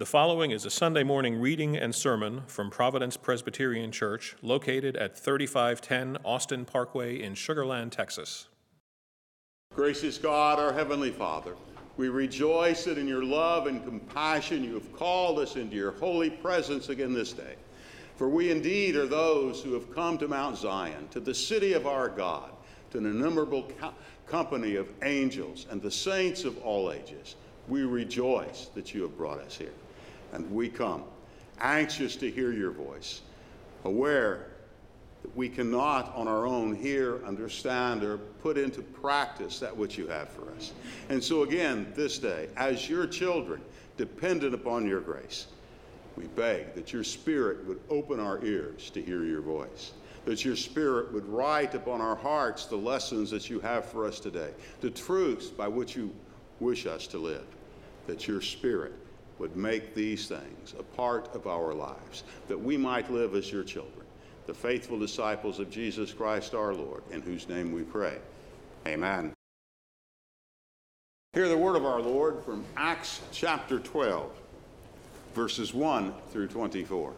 The following is a Sunday morning reading and sermon from Providence Presbyterian Church, located at 3510 Austin Parkway in Sugar Land, Texas. Gracious God, our Heavenly Father, we rejoice that in your love and compassion you have called us into your holy presence again this day. For we indeed are those who have come to Mount Zion, to the city of our God, to an innumerable company of angels and the saints of all ages. We rejoice that you have brought us here. And we come, anxious to hear your voice, aware that we cannot on our own hear, understand, or put into practice that which you have for us. And so again, this day, as your children, dependent upon your grace, we beg that your Spirit would open our ears to hear your voice, that your Spirit would write upon our hearts the lessons that you have for us today, the truths by which you wish us to live, that your Spirit would make these things a part of our lives, that we might live as your children, the faithful disciples of Jesus Christ our Lord, in whose name we pray. Amen. Hear the word of our Lord from Acts chapter 12, verses 1 through 24.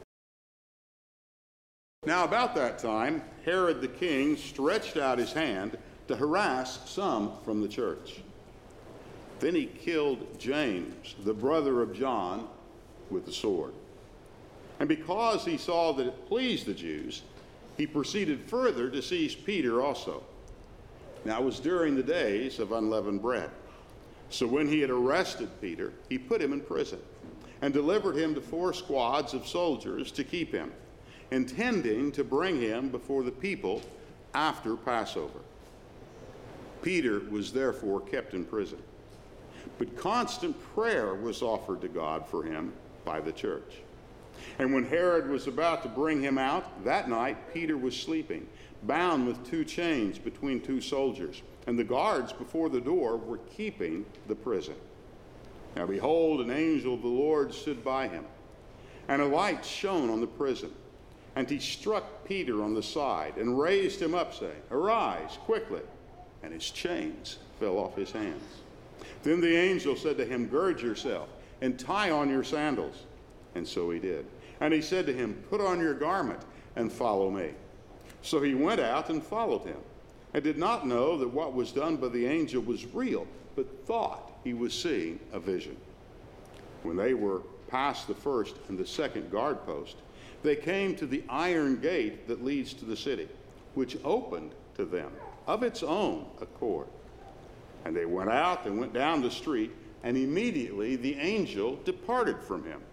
Now about that time, Herod the king stretched out his hand to harass some from the church. Then he killed James, the brother of John, with the sword. And because he saw that it pleased the Jews, he proceeded further to seize Peter also. Now it was during the days of unleavened bread. So when he had arrested Peter, he put him in prison and delivered him to 4 squads of soldiers to keep him, intending to bring him before the people after Passover. Peter was therefore kept in prison. But constant prayer was offered to God for him by the church. And when Herod was about to bring him out, that night Peter was sleeping, bound with 2 chains between 2 soldiers, and the guards before the door were keeping the prison. Now behold, an angel of the Lord stood by him, and a light shone on the prison. And he struck Peter on the side and raised him up, saying, "Arise quickly." And his chains fell off his hands. Then the angel said to him, "Gird yourself and tie on your sandals." And so he did. And he said to him, "Put on your garment and follow me." So he went out and followed him, and did not know that what was done by the angel was real, but thought he was seeing a vision. When they were past the first and the second guard post, they came to the iron gate that leads to the city, which opened to them of its own accord. And they went out and went down the street, and immediately the angel departed from him.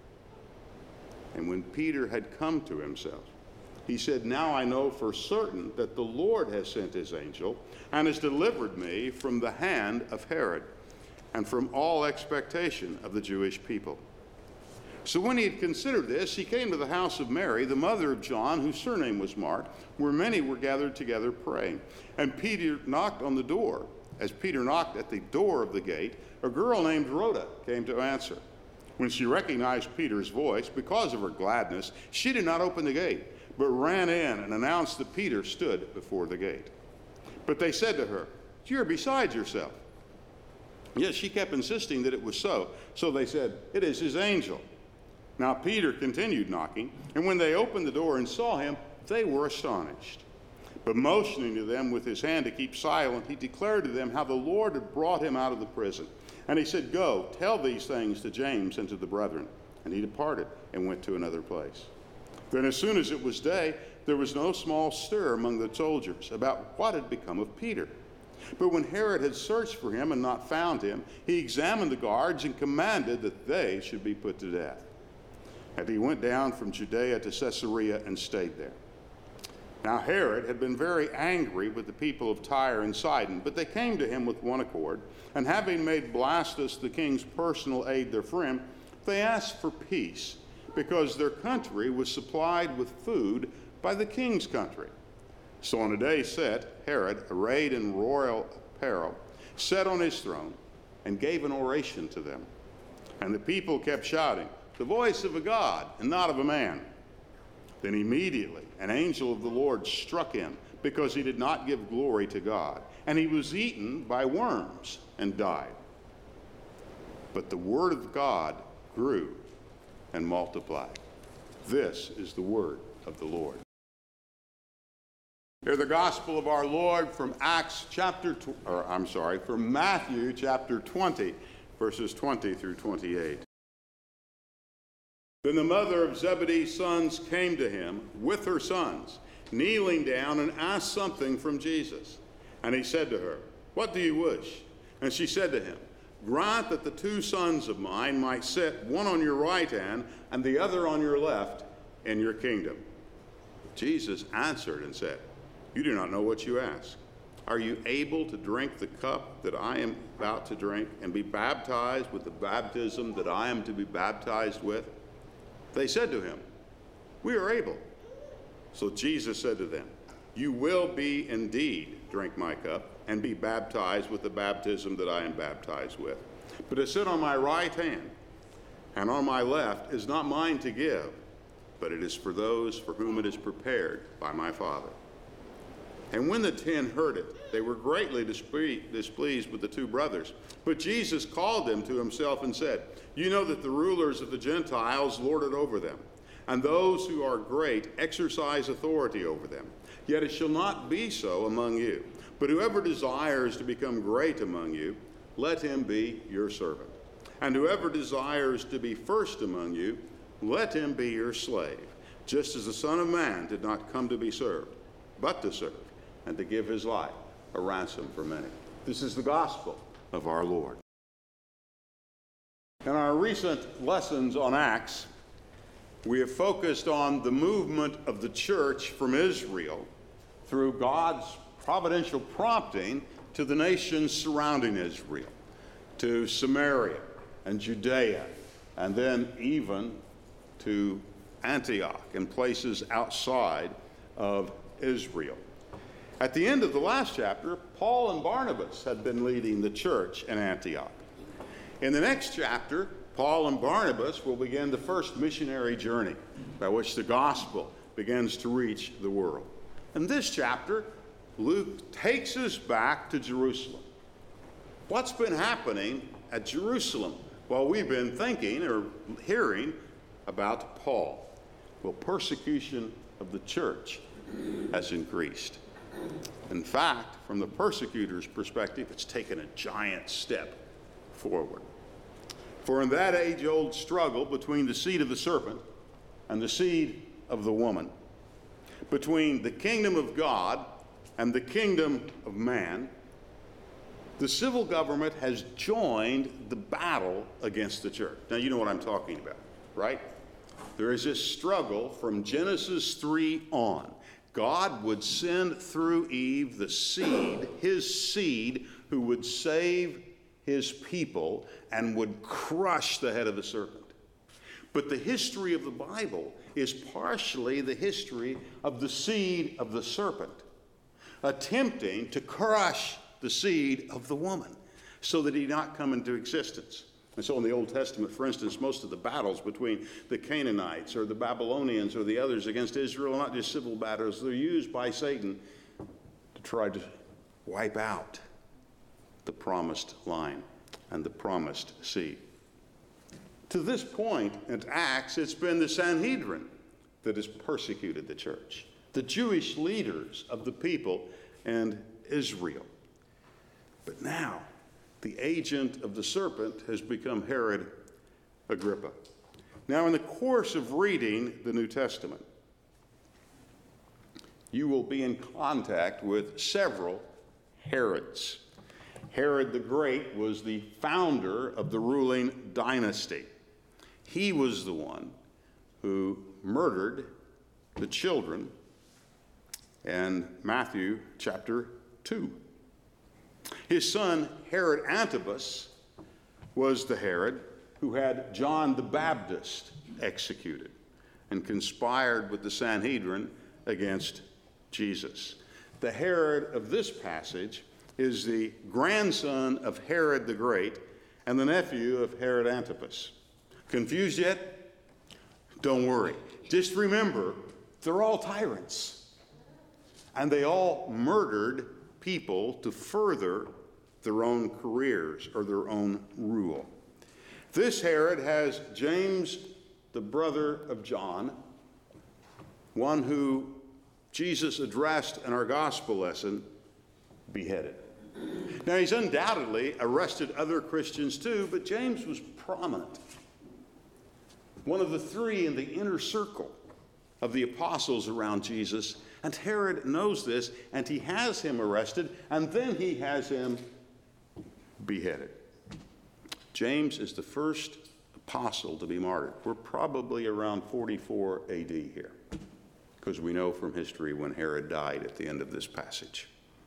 And when Peter had come to himself, he said, "Now I know for certain that the Lord has sent his angel and has delivered me from the hand of Herod and from all expectation of the Jewish people." So when he had considered this, he came to the house of Mary, the mother of John, whose surname was Mark, where many were gathered together praying. And Peter knocked on the door. As Peter knocked at the door of the gate, a girl named Rhoda came to answer. When she recognized Peter's voice, because of her gladness, she did not open the gate, but ran in and announced that Peter stood before the gate. But they said to her, "You're beside yourself." Yet she kept insisting that it was so. So they said, "It is his angel." Now Peter continued knocking, and when they opened the door and saw him, they were astonished. But motioning to them with his hand to keep silent, he declared to them how the Lord had brought him out of the prison. And he said, "Go, tell these things to James and to the brethren." And he departed and went to another place. Then as soon as it was day, there was no small stir among the soldiers about what had become of Peter. But when Herod had searched for him and not found him, he examined the guards and commanded that they should be put to death. And he went down from Judea to Caesarea and stayed there. Now Herod had been very angry with the people of Tyre and Sidon, but they came to him with one accord, and having made Blastus the king's personal aide their friend, they asked for peace, because their country was supplied with food by the king's country. So on a day set, Herod, arrayed in royal apparel, sat on his throne and gave an oration to them. And the people kept shouting, "The voice of a god and not of a man." Then immediately an angel of the Lord struck him, because he did not give glory to God, and he was eaten by worms and died. But the word of God grew and multiplied. This is the word of the Lord. Hear the gospel of our Lord from from Matthew chapter 20, verses 20 through 28. Then the mother of Zebedee's sons came to him with her sons, kneeling down, and asked something from Jesus. And he said to her, "What do you wish?" And she said to him, "Grant that the 2 sons of mine might sit, one on your right hand and the other on your left, in your kingdom." Jesus answered and said, "You do not know what you ask. Are you able to drink the cup that I am about to drink and be baptized with the baptism that I am to be baptized with?" They said to him, "We are able." So Jesus said to them, "You will be indeed drink my cup and be baptized with the baptism that I am baptized with. But to sit on my right hand and on my left is not mine to give, but it is for those for whom it is prepared by my Father." And when the 10 heard it, they were greatly displeased with the 2 brothers. But Jesus called them to himself and said, "You know that the rulers of the Gentiles lord it over them, and those who are great exercise authority over them. Yet it shall not be so among you. But whoever desires to become great among you, let him be your servant. And whoever desires to be first among you, let him be your slave, just as the Son of Man did not come to be served, but to serve, and to give his life a ransom for many." This is the gospel of our Lord. In our recent lessons on Acts, we have focused on the movement of the church from Israel through God's providential prompting to the nations surrounding Israel, to Samaria and Judea, and then even to Antioch and places outside of Israel. At the end of the last chapter, Paul and Barnabas had been leading the church in Antioch. In the next chapter, Paul and Barnabas will begin the first missionary journey by which the gospel begins to reach the world. In this chapter, Luke takes us back to Jerusalem. What's been happening at Jerusalem while we've been thinking or hearing about Paul? Well, persecution of the church has increased. In fact, from the persecutor's perspective, it's taken a giant step forward. For in that age-old struggle between the seed of the serpent and the seed of the woman, between the kingdom of God and the kingdom of man, the civil government has joined the battle against the church. Now, you know what I'm talking about, right? There is this struggle from Genesis 3 on. God would send through Eve the seed, his seed, who would save his people and would crush the head of the serpent. But the history of the Bible is partially the history of the seed of the serpent attempting to crush the seed of the woman so that he not come into existence. And so in the Old Testament, for instance, most of the battles between the Canaanites or the Babylonians or the others against Israel are not just civil battles. They're used by Satan to try to wipe out the promised line and the promised seed. To this point in Acts, it's been the Sanhedrin that has persecuted the church, the Jewish leaders of the people and Israel. But now, the agent of the serpent has become Herod Agrippa. Now, in the course of reading the New Testament, you will be in contact with several Herods. Herod the Great was the founder of the ruling dynasty. He was the one who murdered the children in Matthew chapter 2. His son, Herod Antipas, was the Herod who had John the Baptist executed and conspired with the Sanhedrin against Jesus. The Herod of this passage is the grandson of Herod the Great and the nephew of Herod Antipas. Confused yet? Don't worry. Just remember, they're all tyrants. And they all murdered people to further their own careers or their own rule. This Herod has James the brother of John, one who Jesus addressed in our gospel lesson, beheaded. Now, he's undoubtedly arrested other Christians too, but James was prominent. One of the three in the inner circle of the apostles around Jesus, and Herod knows this, and he has him arrested, and then he has him beheaded. James is the first apostle to be martyred. We're probably around 44 AD here, because we know from history when Herod died at the end of this passage.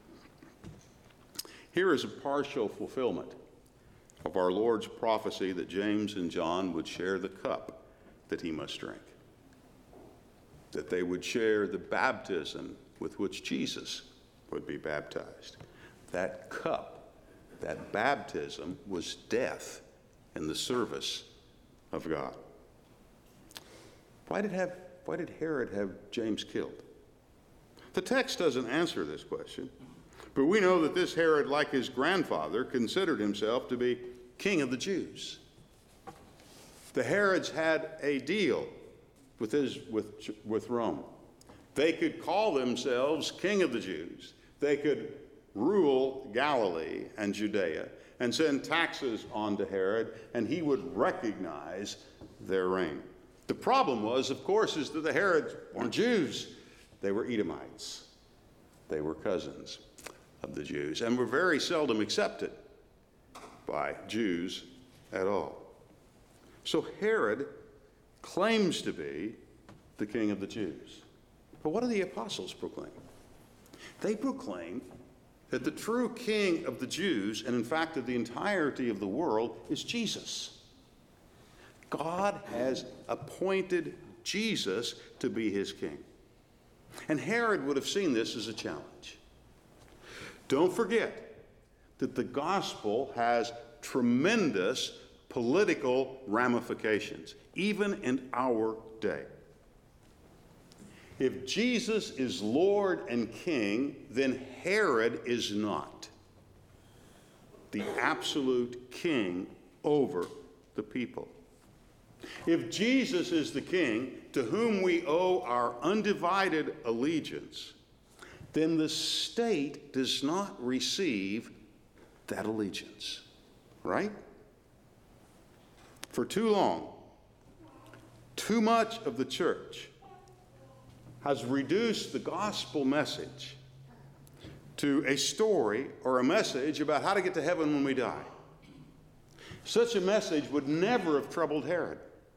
Here is a partial fulfillment of our Lord's prophecy that James and John would share the cup that he must drink, that they would share the baptism with which Jesus would be baptized. That cup, that baptism, was death in the service of God. Why did Herod have James killed? The text doesn't answer this question, but we know that this Herod, like his grandfather, considered himself to be king of the Jews. The Herods had a deal with Rome. They could call themselves king of the Jews. They could rule Galilee and Judea and send taxes on to Herod, and he would recognize their reign. The problem was, of course, is that the Herods weren't Jews. They were Edomites. They were cousins of the Jews and were very seldom accepted by Jews at all. So Herod claims to be the king of the Jews. But what do the apostles proclaim? They proclaim that the true king of the Jews, and in fact of the entirety of the world, is Jesus. God has appointed Jesus to be his king. And Herod would have seen this as a challenge. Don't forget that the gospel has tremendous political ramifications, even in our day. If Jesus is Lord and King, then Herod is not the absolute king over the people. If Jesus is the king to whom we owe our undivided allegiance, then the state does not receive that allegiance, right? For too long, too much of the church has reduced the gospel message to a story or a message about how to get to heaven when we die. Such a message would never have troubled Herod.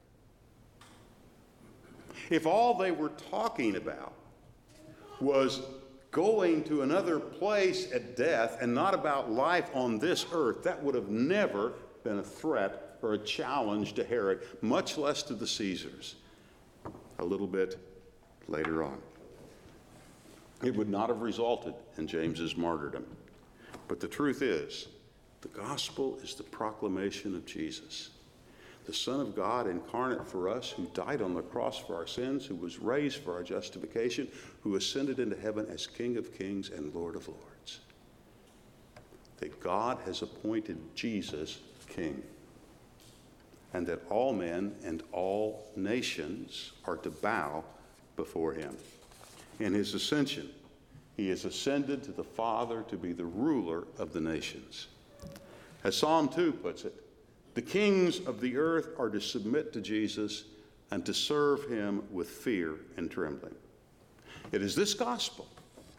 If all they were talking about was going to another place at death and not about life on this earth, that would have never been a threat or a challenge to Herod, much less to the Caesars a little bit later on. It would not have resulted in James's martyrdom. But the truth is, the gospel is the proclamation of Jesus, the Son of God incarnate for us, who died on the cross for our sins, who was raised for our justification, who ascended into heaven as King of Kings and Lord of Lords. That God has appointed Jesus king, and that all men and all nations are to bow before him. In his ascension, he has ascended to the Father to be the ruler of the nations. As Psalm 2 puts it, the kings of the earth are to submit to Jesus and to serve him with fear and trembling. It is this gospel,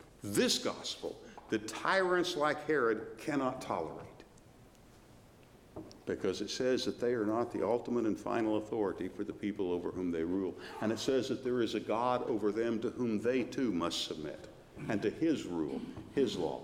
that tyrants like Herod cannot tolerate, because it says that they are not the ultimate and final authority for the people over whom they rule. And it says that there is a God over them to whom they too must submit, and to his rule, his law.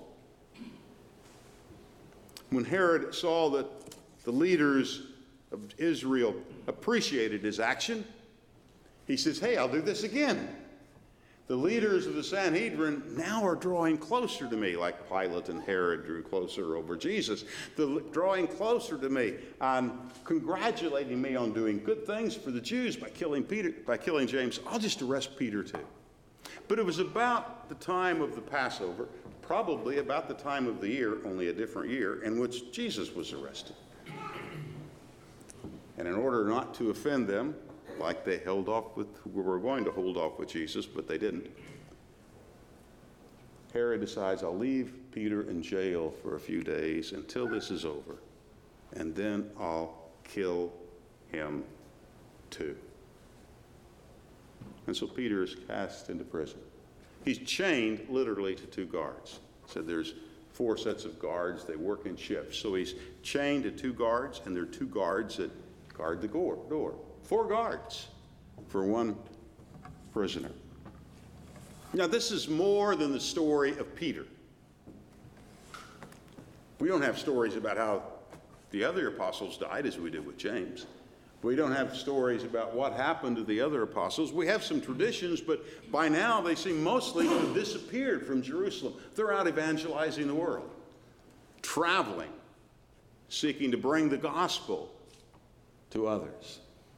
When Herod saw that the leaders of Israel appreciated his action, he says, hey, I'll do this again. The leaders of the Sanhedrin now are drawing closer to me, like Pilate and Herod drew closer over Jesus. They're drawing closer to me and congratulating me on doing good things for the Jews by killing James. I'll just arrest Peter too. But it was about the time of the Passover, probably about the time of the year, only a different year, in which Jesus was arrested. And in order not to offend them, like they were going to hold off with Jesus, but they didn't. Herod decides, I'll leave Peter in jail for a few days until this is over, and then I'll kill him too. And so Peter is cast into prison. He's chained literally to 2 guards. So there's 4 sets of guards. They work in shifts. So he's chained to 2 guards, and there are 2 guards that guard the door. 4 guards for 1 prisoner. Now, this is more than the story of Peter. We don't have stories about how the other apostles died as we did with James. We don't have stories about what happened to the other apostles. We have some traditions, but by now they seem mostly to have disappeared from Jerusalem. They're out evangelizing the world, traveling, seeking to bring the gospel to others.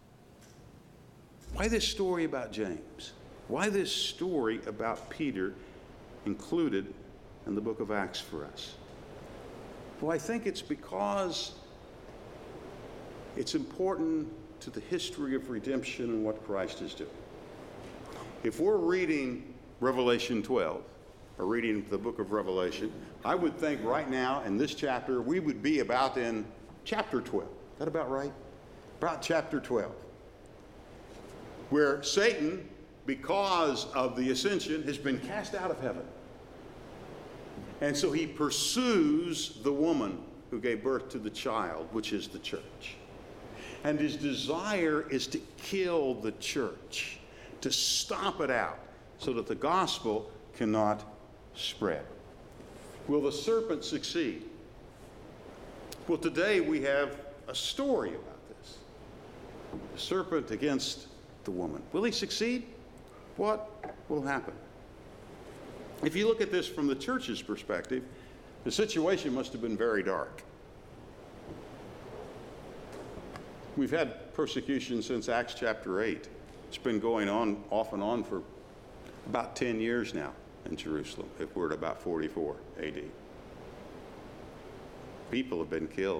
Why this story about James? Why this story about Peter included in the book of Acts for us? Well, I think it's because it's important to the history of redemption and what Christ is doing. If we're reading Revelation 12, or reading the book of Revelation, I would think right now in this chapter, we would be about in chapter 12. Is that about right? About chapter 12. Where Satan, because of the ascension, has been cast out of heaven. And so he pursues the woman who gave birth to the child, which is the church. And his desire is to kill the church, to stop it out so that the gospel cannot spread. Will the serpent succeed? Well, today we have a story about this. The serpent against the woman. Will he succeed? What will happen? If you look at this from the church's perspective, the situation must have been very dark. We've had persecution since Acts chapter 8. It's been going on off and on for about 10 years now in Jerusalem, if we're at about 44 AD. People have been killed.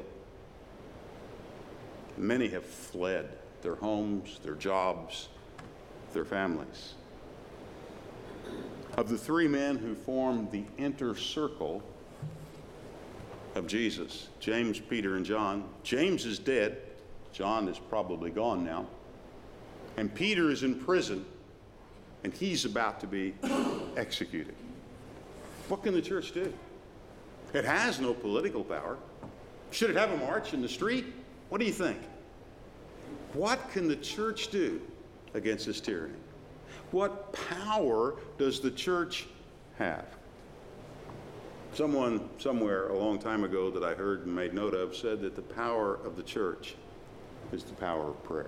Many have fled their homes, their jobs, their families. Of the 3 men who formed the inner circle of Jesus, James, Peter, and John, James is dead. John is probably gone now. And Peter is in prison, and he's about to be executed. What can the church do? It has no political power. Should it have a march in the street? What do you think? What can the church do against this tyranny? What power does the church have? Someone somewhere a long time ago that I heard and made note of said that the power of the church is the power of prayer.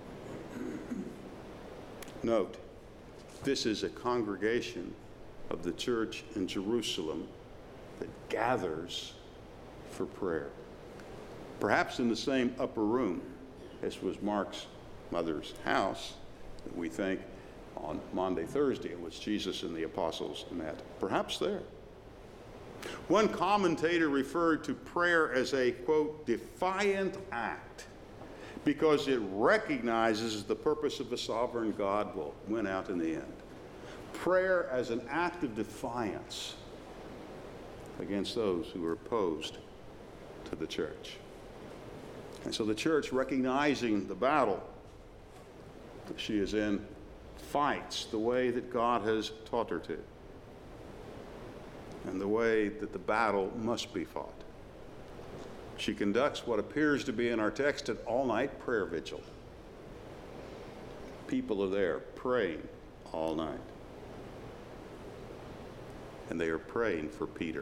Note, this is a congregation of the church in Jerusalem that gathers for prayer. Perhaps in the same upper room as was Mark's mother's house that we think on Maundy, Thursday, in which Jesus and the apostles met. Perhaps there. One commentator referred to prayer as a, quote, defiant act, because it recognizes the purpose of a sovereign God will win out in the end. Prayer as an act of defiance against those who are opposed to the church. And so the church, recognizing the battle that she is in, fights the way that God has taught her to, and the way that the battle must be fought. She conducts what appears to be in our text an all-night prayer vigil. People are there praying all night. And they are praying for Peter.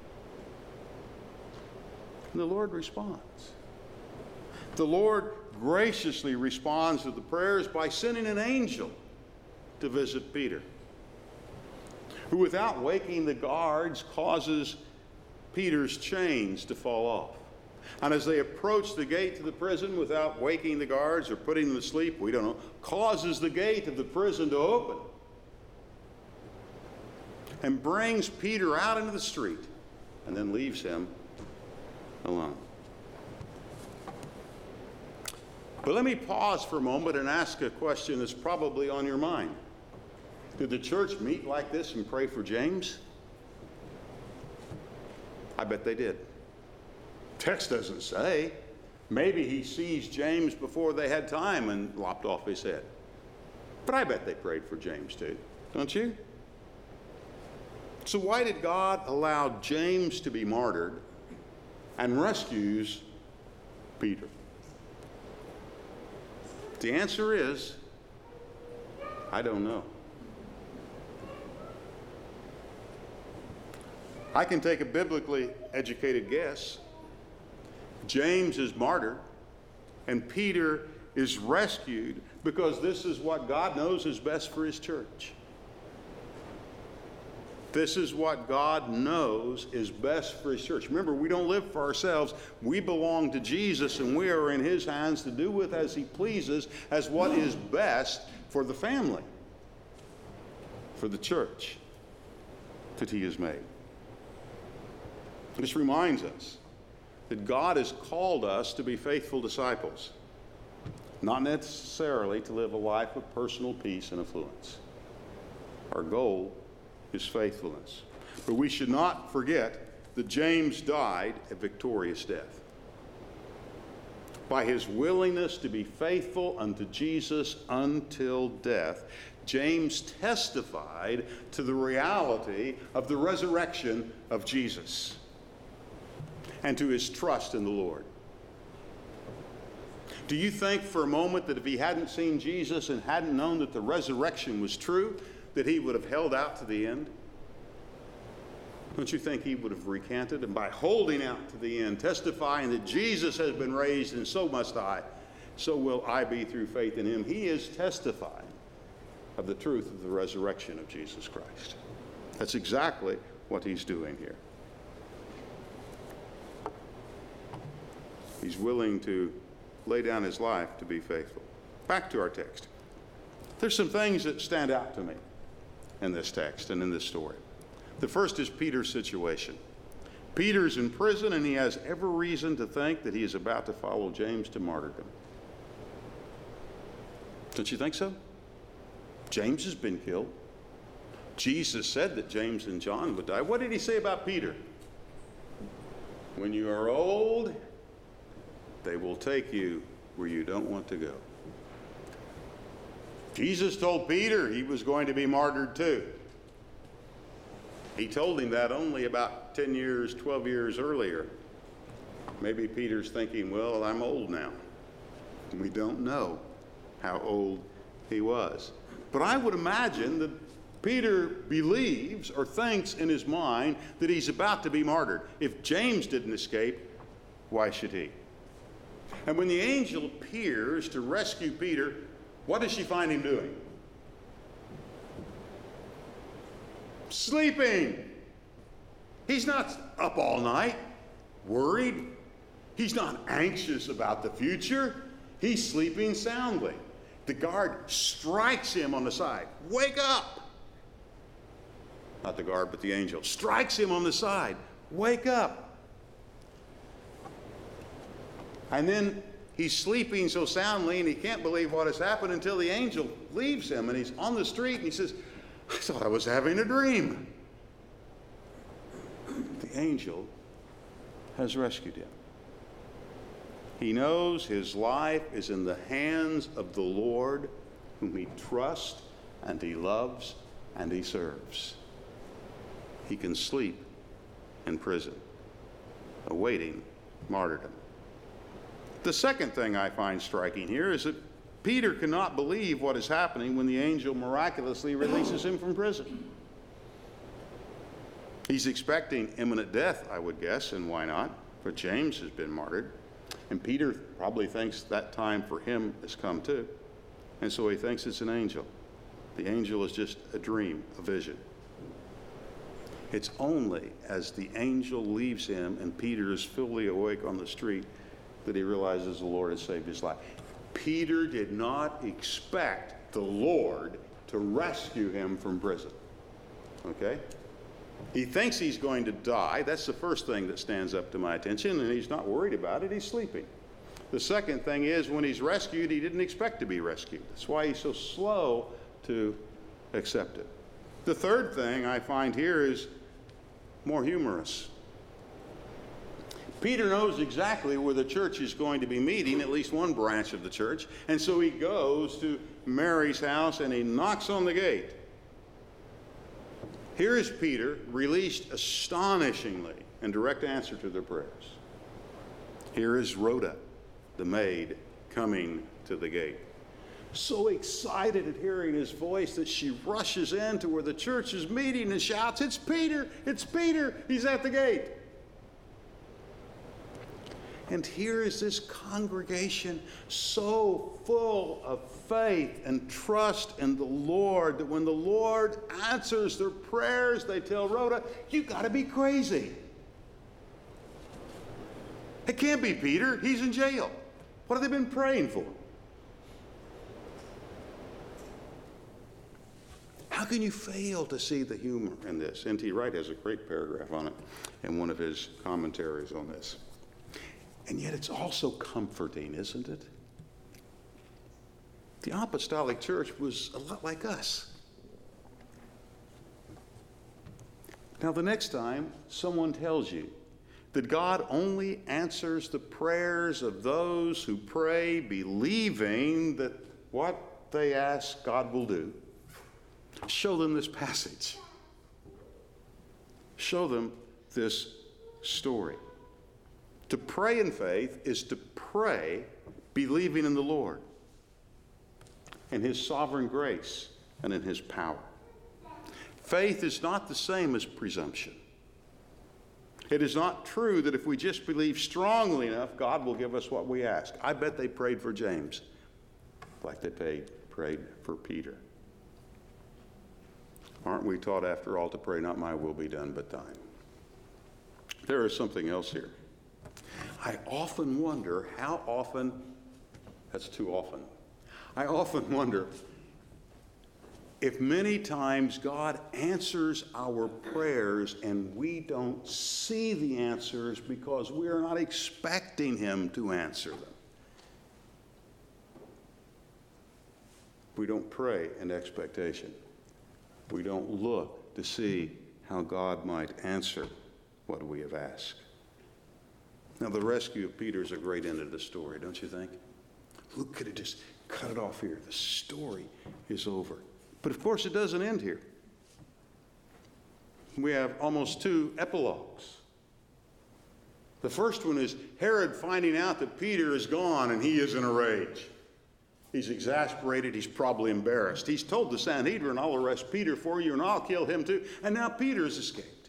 And the Lord responds. The Lord graciously responds to the prayers by sending an angel to visit Peter, who, without waking the guards, causes Peter's chains to fall off. And as they approach the gate to the prison without waking the guards or putting them to sleep, we don't know, causes the gate of the prison to open and brings Peter out into the street and then leaves him alone. But let me pause for a moment and ask a question that's probably on your mind. Did the church meet like this and pray for James? I bet they did. Text doesn't say. Maybe he seized James before they had time and lopped off his head. But I bet they prayed for James too, don't you? So why did God allow James to be martyred and rescues Peter? The answer is, I don't know. I can take a biblically educated guess. James is martyred and Peter is rescued because this is what God knows is best for his church. This is what God knows is best for his church. Remember, we don't live for ourselves. We belong to Jesus, and we are in his hands to do with as he pleases, as what is best for the family, for the church that he has made. This reminds us that God has called us to be faithful disciples, not necessarily to live a life of personal peace and affluence. Our goal is faithfulness. But we should not forget that James died a victorious death. By his willingness to be faithful unto Jesus until death, James testified to the reality of the resurrection of Jesus and to his trust in the Lord. Do you think for a moment that if he hadn't seen Jesus and hadn't known that the resurrection was true, that he would have held out to the end? Don't you think he would have recanted? And by holding out to the end, testifying that Jesus has been raised and so must I, so will I be through faith in him, he is testifying of the truth of the resurrection of Jesus Christ. That's exactly what he's doing here. He's willing to lay down his life to be faithful. Back to our text. There's some things that stand out to me in this text and in this story. The first is Peter's situation. Peter's in prison, and he has every reason to think that he is about to follow James to martyrdom. Don't you think so? James has been killed. Jesus said that James and John would die. What did he say about Peter? When you are old, they will take you where you don't want to go. Jesus told Peter he was going to be martyred too. He told him that only about 10 years, 12 years earlier. Maybe Peter's thinking, well, I'm old now. We don't know how old he was. But I would imagine that Peter believes or thinks in his mind that he's about to be martyred. If James didn't escape, why should he? And when the angel appears to rescue Peter, what does she find him doing? Sleeping. He's not up all night, worried. He's not anxious about the future. He's sleeping soundly. The guard strikes him on the side. Wake up! Not the guard, but the angel strikes him on the side. Wake up! And then he's sleeping so soundly and he can't believe what has happened until the angel leaves him and he's on the street and he says, I thought I was having a dream. The angel has rescued him. He knows his life is in the hands of the Lord, whom he trusts and he loves and he serves. He can sleep in prison, awaiting martyrdom. The second thing I find striking here is that Peter cannot believe what is happening when the angel miraculously releases him from prison. He's expecting imminent death, I would guess, and why not? For James has been martyred. And Peter probably thinks that time for him has come too. And so he thinks it's an angel. The angel is just a dream, a vision. It's only as the angel leaves him and Peter is fully awake on the street that he realizes the Lord has saved his life. Peter did not expect the Lord to rescue him from prison. Okay? He thinks he's going to die. That's the first thing that stands up to my attention, and he's not worried about it. He's sleeping. The second thing is, when he's rescued, he didn't expect to be rescued. That's why he's so slow to accept it. The third thing I find here is more humorous. Peter knows exactly where the church is going to be meeting, at least one branch of the church, and so he goes to Mary's house and he knocks on the gate. Here is Peter, released astonishingly in direct answer to their prayers. Here is Rhoda, the maid, coming to the gate, so excited at hearing his voice that she rushes into where the church is meeting and shouts, "It's Peter! It's Peter! He's at the gate!" And here is this congregation so full of faith and trust in the Lord that when the Lord answers their prayers, they tell Rhoda, "You got to be crazy. It can't be Peter. He's in jail. What have they been praying for?" How can you fail to see the humor in this? N.T. Wright has a great paragraph on it in one of his commentaries on this. And yet it's also comforting, isn't it? The apostolic church was a lot like us. Now, the next time someone tells you that God only answers the prayers of those who pray believing that what they ask God will do, show them this passage. Show them this story. To pray in faith is to pray believing in the Lord, in His sovereign grace, and in His power. Faith is not the same as presumption. It is not true that if we just believe strongly enough, God will give us what we ask. I bet they prayed for James like they prayed for Peter. Aren't we taught, after all, to pray, not my will be done, but thine? There is something else here. I often wonder how often, that's too often, I often wonder if many times God answers our prayers and we don't see the answers because we are not expecting Him to answer them. We don't pray in expectation. We don't look to see how God might answer what we have asked. Now, the rescue of Peter is a great end of the story, don't you think? Luke could have just cut it off here. The story is over. But of course, it doesn't end here. We have almost two epilogues. The first one is Herod finding out that Peter is gone and he is in a rage. He's exasperated. He's probably embarrassed. He's told the Sanhedrin, "I'll arrest Peter for you and I'll kill him too." And now Peter's escaped.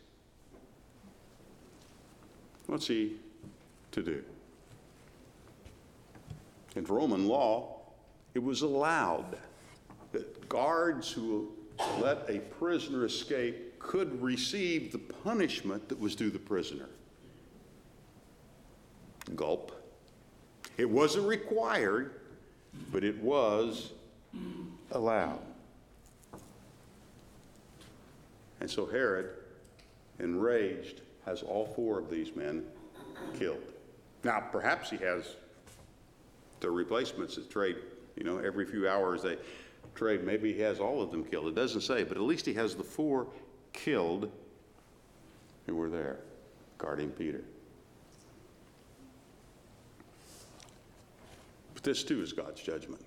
What's he to do? In Roman law, it was allowed that guards who let a prisoner escape could receive the punishment that was due the prisoner. Gulp. It wasn't required, but it was allowed. And so Herod, enraged, has all four of these men killed. Now, perhaps he has the replacements that trade, every few hours they trade. Maybe he has all of them killed. It doesn't say, but at least he has the four killed who were there guarding Peter. But this too is God's judgment.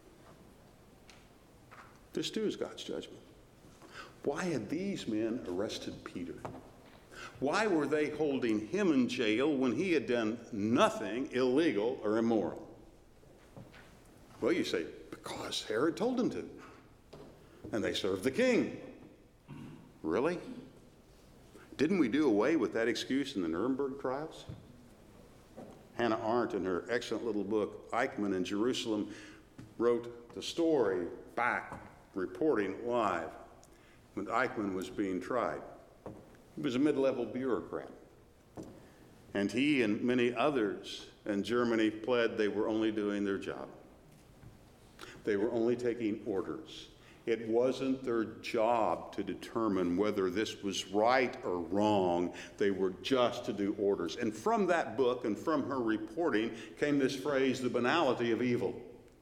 This too is God's judgment. Why had these men arrested Peter? Why were they holding him in jail when he had done nothing illegal or immoral? Well, you say, because Herod told them to. And they served the king. Really? Didn't we do away with that excuse in the Nuremberg trials? Hannah Arendt, in her excellent little book, Eichmann in Jerusalem, wrote the story back, reporting live, when Eichmann was being tried. He was a mid-level bureaucrat. And he and many others in Germany pled they were only doing their job. They were only taking orders. It wasn't their job to determine whether this was right or wrong. They were just to do orders. And from that book and from her reporting came this phrase, the banality of evil.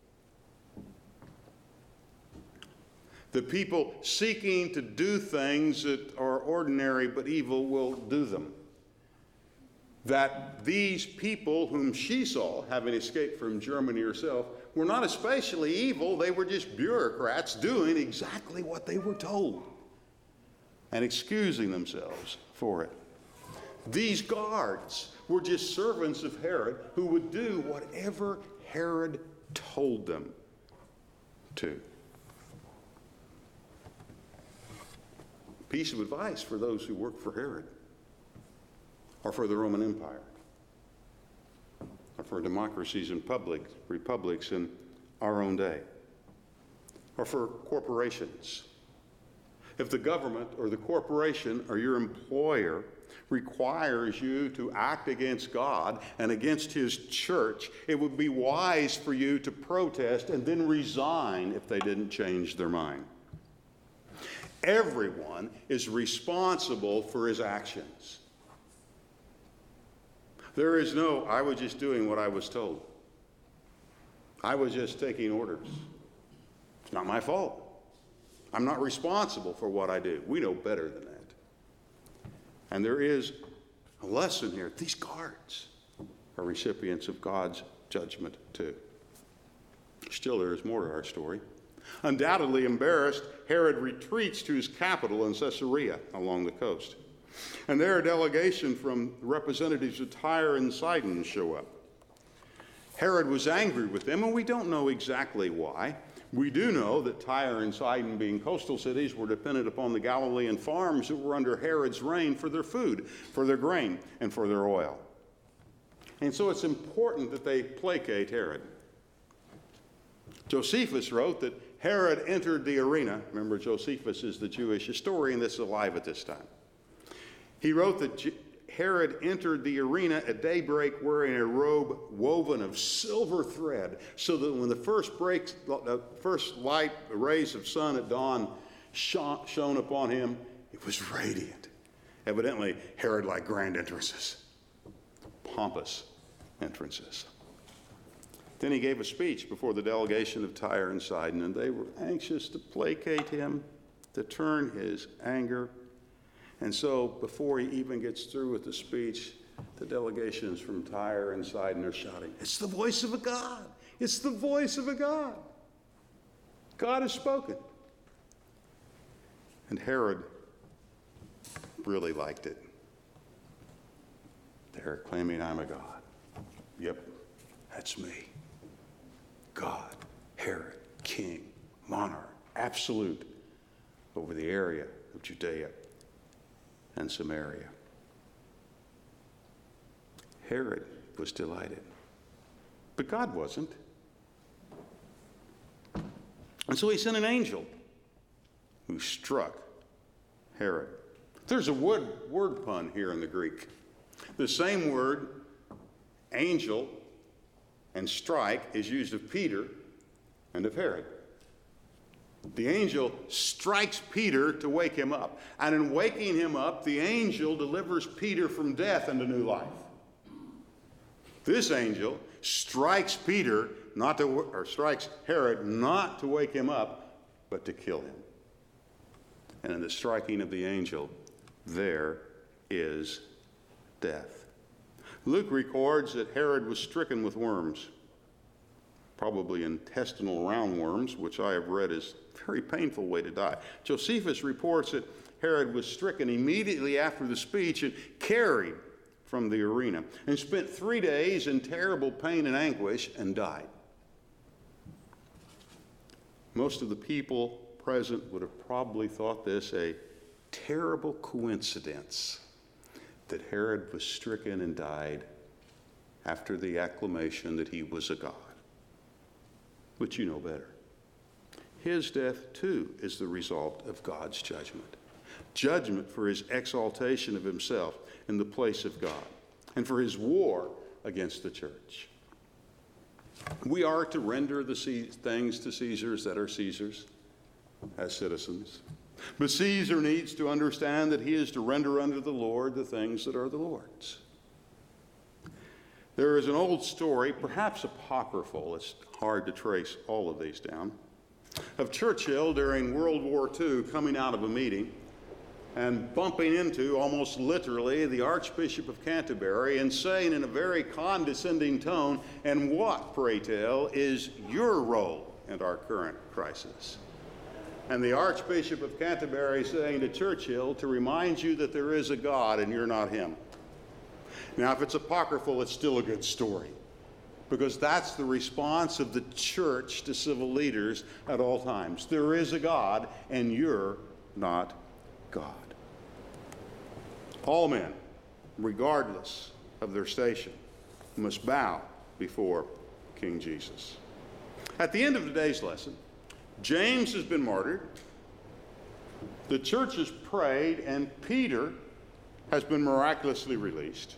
The people seeking to do things that are ordinary but evil will do them. That these people whom she saw, having escaped from Germany herself, were not especially evil. They were just bureaucrats doing exactly what they were told and excusing themselves for it. These guards were just servants of Herod who would do whatever Herod told them to. Piece of advice for those who work for Herod, or for the Roman Empire, or for democracies and republics in our own day, or for corporations. If the government or the corporation or your employer requires you to act against God and against his church, it would be wise for you to protest and then resign if they didn't change their mind. Everyone is responsible for his actions. There is no, I was just doing what I was told. I was just taking orders. It's not my fault. I'm not responsible for what I do. We know better than that. And there is a lesson here. These guards are recipients of God's judgment too. Still, there is more to our story. Undoubtedly embarrassed, Herod retreats to his capital in Caesarea along the coast. And there a delegation from representatives of Tyre and Sidon show up. Herod was angry with them, and we don't know exactly why. We do know that Tyre and Sidon, being coastal cities, were dependent upon the Galilean farms that were under Herod's reign for their food, for their grain, and for their oil. And so it's important that they placate Herod. Josephus wrote that Herod entered the arena. Remember, Josephus is the Jewish historian that's alive at this time. He wrote that Herod entered the arena at daybreak wearing a robe woven of silver thread, so that when the first light rays of sun at dawn shone upon him, it was radiant. Evidently, Herod liked grand entrances, pompous entrances. Then he gave a speech before the delegation of Tyre and Sidon, and they were anxious to placate him, to turn his anger. And so before he even gets through with the speech, the delegations from Tyre and Sidon are shouting, "It's the voice of a God! It's the voice of a God! God has spoken." And Herod really liked it. They're claiming I'm a God. Yep, that's me. God, Herod, king, monarch, absolute over the area of Judea and Samaria. Herod was delighted, but God wasn't. And so he sent an angel who struck Herod. There's a word pun here in the Greek. The same word, angel and strike, is used of Peter and of Herod. The angel strikes Peter to wake him up. And in waking him up, the angel delivers Peter from death into new life. This angel strikes strikes Herod not to wake him up, but to kill him. And in the striking of the angel, there is death. Luke records that Herod was stricken with worms, probably intestinal roundworms, which I have read is a very painful way to die. Josephus reports that Herod was stricken immediately after the speech and carried from the arena and spent 3 days in terrible pain and anguish and died. Most of the people present would have probably thought this a terrible coincidence that Herod was stricken and died after the acclamation that he was a god. But you know better. His death, too, is the result of God's judgment. Judgment for his exaltation of himself in the place of God and for his war against the church. We are to render the things to Caesar's that are Caesar's, as citizens. But Caesar needs to understand that he is to render unto the Lord the things that are the Lord's. There is an old story, perhaps apocryphal, it's hard to trace all of these down, of Churchill during World War II coming out of a meeting and bumping into, almost literally, the Archbishop of Canterbury and saying in a very condescending tone, "And what, pray tell, is your role in our current crisis?" And the Archbishop of Canterbury saying to Churchill, "To remind you that there is a God and you're not him." Now, if it's apocryphal, it's still a good story, because that's the response of the church to civil leaders at all times. There is a God, and you're not God. All men, regardless of their station, must bow before King Jesus. At the end of today's lesson, James has been martyred, the church has prayed, and Peter has been miraculously released.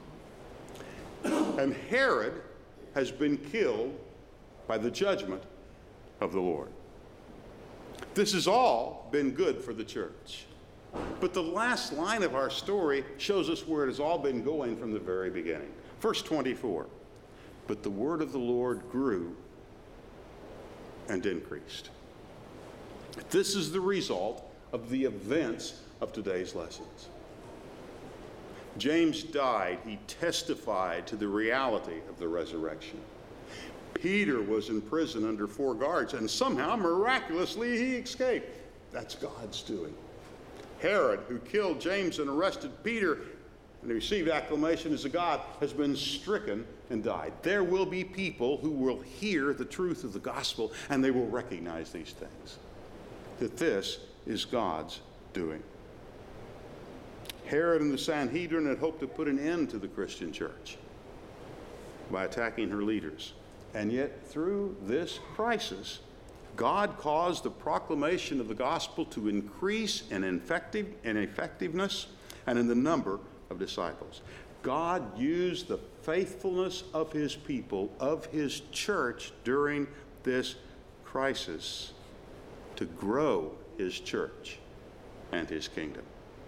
And Herod has been killed by the judgment of the Lord. This has all been good for the church. But the last line of our story shows us where it has all been going from the very beginning. Verse 24, "But the word of the Lord grew and increased." This is the result of the events of today's lessons. James died. He testified to the reality of the resurrection. Peter was in prison under 4 guards, and somehow, miraculously, he escaped. That's God's doing. Herod, who killed James and arrested Peter and received acclamation as a god, has been stricken and died. There will be people who will hear the truth of the gospel, and they will recognize these things, that this is God's doing. Herod and the Sanhedrin had hoped to put an end to the Christian church by attacking her leaders. And yet, through this crisis, God caused the proclamation of the gospel to increase in effectiveness and in the number of disciples. God used the faithfulness of his people, of his church during this crisis to grow his church and his kingdom.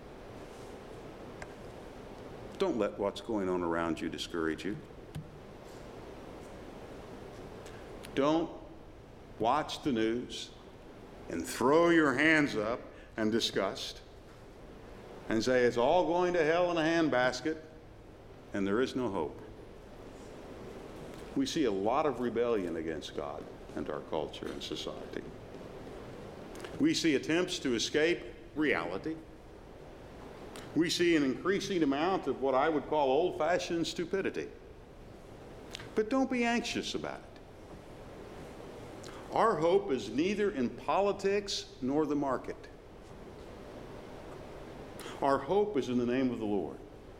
Don't let what's going on around you discourage you. Don't watch the news and throw your hands up in disgust and say it's all going to hell in a handbasket and there is no hope. We see a lot of rebellion against God and our culture and society. We see attempts to escape reality. We see an increasing amount of what I would call old-fashioned stupidity. But don't be anxious about it. Our hope is neither in politics nor the market. Our hope is in the name of the Lord.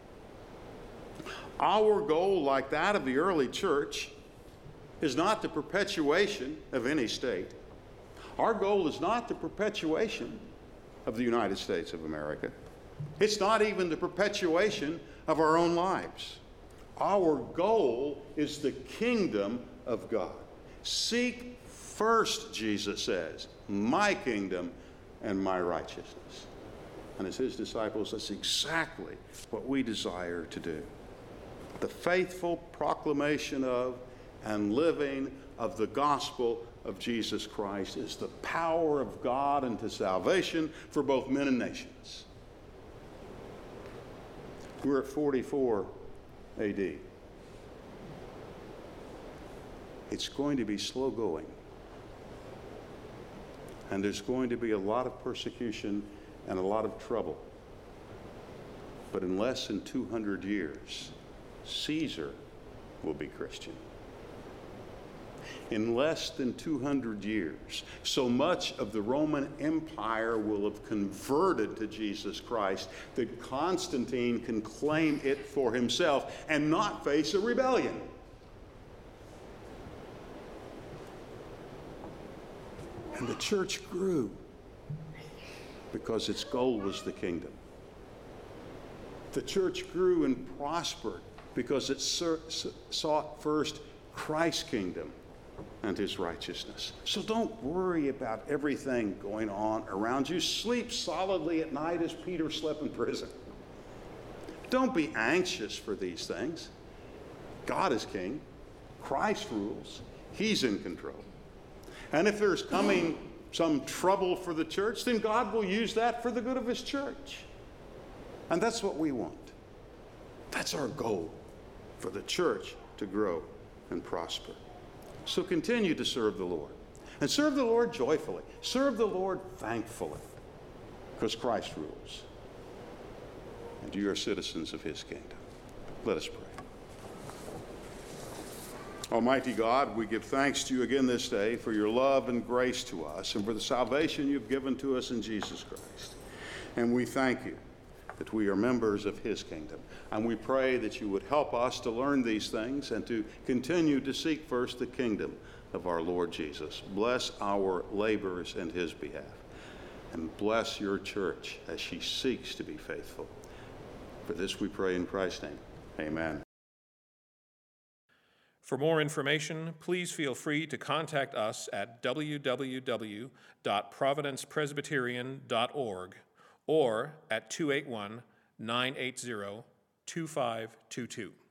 Our goal, like that of the early church, is not the perpetuation of any state. Our goal is not the perpetuation of the United States of America. It's not even the perpetuation of our own lives. Our goal is the kingdom of God. Seek first, Jesus says, my kingdom and my righteousness. And as his disciples, that's exactly what we desire to do. The faithful proclamation of and living of the gospel of Jesus Christ is the power of God unto salvation for both men and nations. We're at 44 AD. It's going to be slow going. And there's going to be a lot of persecution and a lot of trouble. But in less than 200 years, Caesar will be Christian. In less than 200 years, so much of the Roman Empire will have converted to Jesus Christ that Constantine can claim it for himself and not face a rebellion. And the church grew because its goal was the kingdom. The church grew and prospered because it sought first Christ's kingdom and his righteousness. So don't worry about everything going on around you. Sleep solidly at night as Peter slept in prison. Don't be anxious for these things. God is king. Christ rules. He's in control. And if there's coming some trouble for the church, then God will use that for the good of his church. And that's what we want. That's our goal, for the church to grow and prosper. So continue to serve the Lord. And serve the Lord joyfully. Serve the Lord thankfully, because Christ rules. And you are citizens of his kingdom. Let us pray. Almighty God, we give thanks to you again this day for your love and grace to us and for the salvation you've given to us in Jesus Christ. And we thank you that we are members of his kingdom. And we pray that you would help us to learn these things and to continue to seek first the kingdom of our Lord Jesus. Bless our labors in his behalf. And bless your church as she seeks to be faithful. For this we pray in Christ's name. Amen. For more information, please feel free to contact us at www.providencepresbyterian.org or at 281-980-2522.